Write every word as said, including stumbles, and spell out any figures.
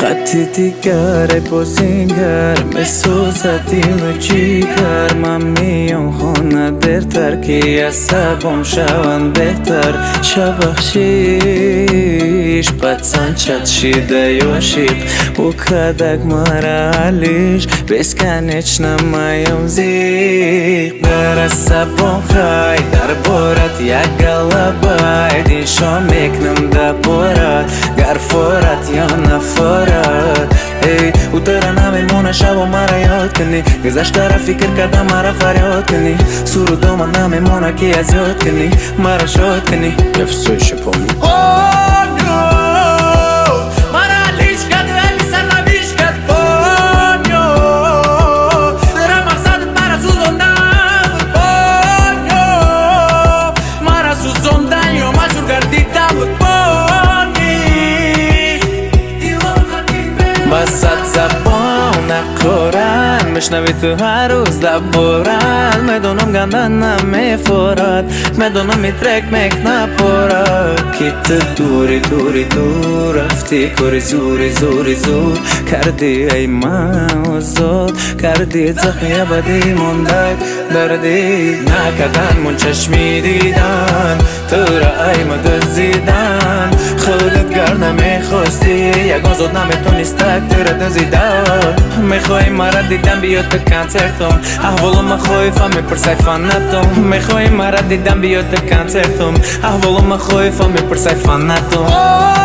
خطی دیگر بازینگر مسوزتی مچیگر من میام خونه درتر که عصبم شوند بهتر شبخشیش بدسان چت شیده یوشیق و کدک مرحلیش بسکنش نمایم زیق در عصبم خای در بارد یک گلبای دیشو میکنم در بارد گر فارد یا نفارد ای او در نمیمونه شب و مرا یاد کنی گذشت را فکر کردم مرا فریاد کنی سرودو من نمیمونه که از یاد کنی مرا شاد کنی افسوش پامی بسات زبان قرآن میشنوی تو هر روز دبورن میدونم گندن نمیفورد میدونم میترک میک نپورد که تو دوری دوری دور رفتی کاری زوری زوری زور کردی ای من زود کردی زخمی ابدی موندک دردی نکدن من چشمی دیدن تو را ای مدزیدن خودت گر نمیخواستی یک آزاد نمیتونستک تو را دزیدن میخوای مرا دیدم بیاد به کنسرتم احوالم خویفم میپرسای فانتم میخوای مرا دیدم بیاد به کنسرتم احوالم خویفم میپرسای فانتم